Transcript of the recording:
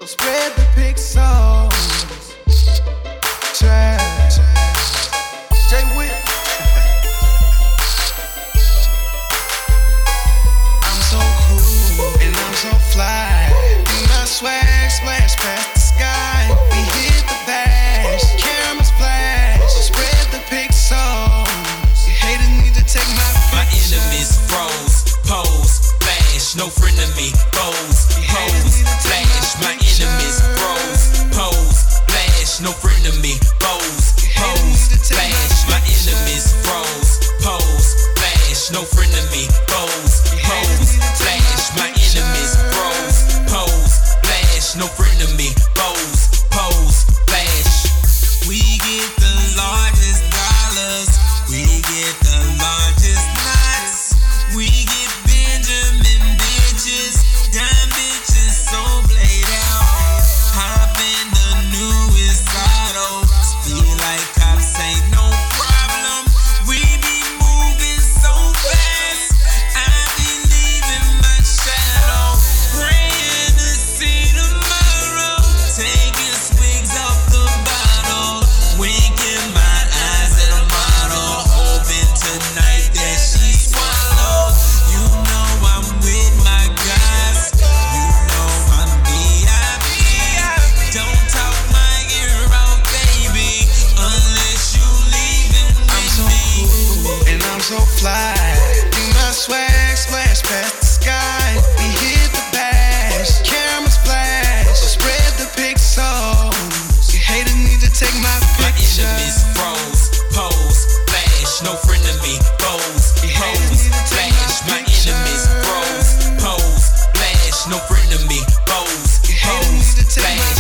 spread the pixels. Trash. Jay Witt. I'm so cool and I'm so fly. My swag splash past the sky. We hit the bash, cameras flash. Spread the pixels. You haters need to take my enemies froze, pose, flash, no friend of me, pose, flash. My enemies froze, pose, flash, no friend of me, pose, flash. My enemies froze, pose, flash, no friend of me, pose, flash. My enemies froze, pose, flash, no friend of me, pose, flash. We get the largest dollars, we get the largest knots, we get Benjamin bitches, dumb bitches so played out. Hop in the newest auto, feel like cops ain't no problem. We be moving so fast, I be leaving my shadow, praying to see tomorrow, taking swigs off the bottle, winking my eyes at a model, hoping tonight that she swallow. You know I'm with my guys, you know I'm VIP. Don't talk my ear out, baby, unless you leaving I'm so with me. cool and I'm so fly. My swag splash past the sky. We hit the bash, cameras flash. Spread the pixels. You haters need to take my My picture. enemies froze, pose, flash, no friend of me, pose, flash. My enemies froze, pose, flash, no friend of me, pose, flash.